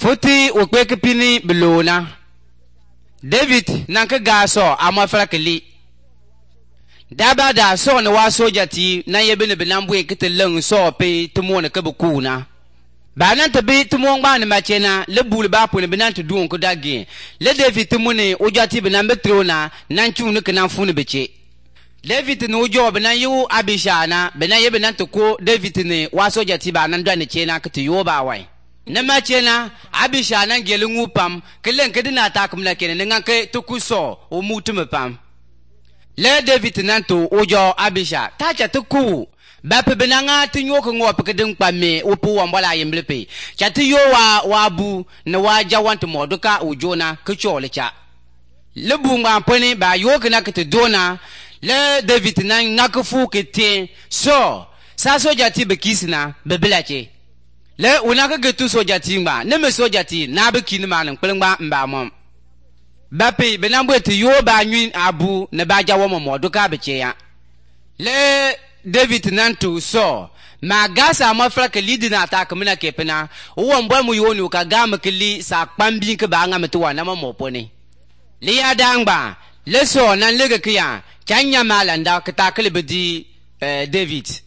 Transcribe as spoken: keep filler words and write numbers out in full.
Futi ukweke pini belona. David nanka gaso amafra keli. Daba da so na wa soja ti na yebe ne benambu ekete leng so pe tumo na kebuku na. Ba nan tabi tumo ngba ne machena le bul ba po ne benan to duon ko dagi. Le David tumo ne ojati benan betro na nan chu ne kana fu ne beche. David no jo benan yu Abisha na benan yebe nan to ko David ne wa soja ti ba nan do ne chena kete yo ba wai. Na machena Abisha nan gelungu pam kelen kedina takum la kene ngan ke to kuso o mutume pam. Le David nanto ojo Abisha tacha tuku bape benanga tinyo ko ngop kedin pame opu wambala yemblepe chati yo wa wabu na waja want moduka ojona kechole cha le bunga pone ba yo kana kete dona le David nan nakufu kete so sa soja ti bekisna bebelache le unaka getu soja ti ngba ne me soja ti na bekini man kpelngba mba mom Bapi benambu eti yo ba nyun abu ne ba jawo mo duka beche ya le David nantu so ma gasa ma fra ke lidi na attack mina ke pena wo mbo mu yo ni ka ga ma kili sa kpambi ke ba nga metuwa na mo pone le ya dangba le so nan le ke ya chanya malanda ka ta kele bedi eh, David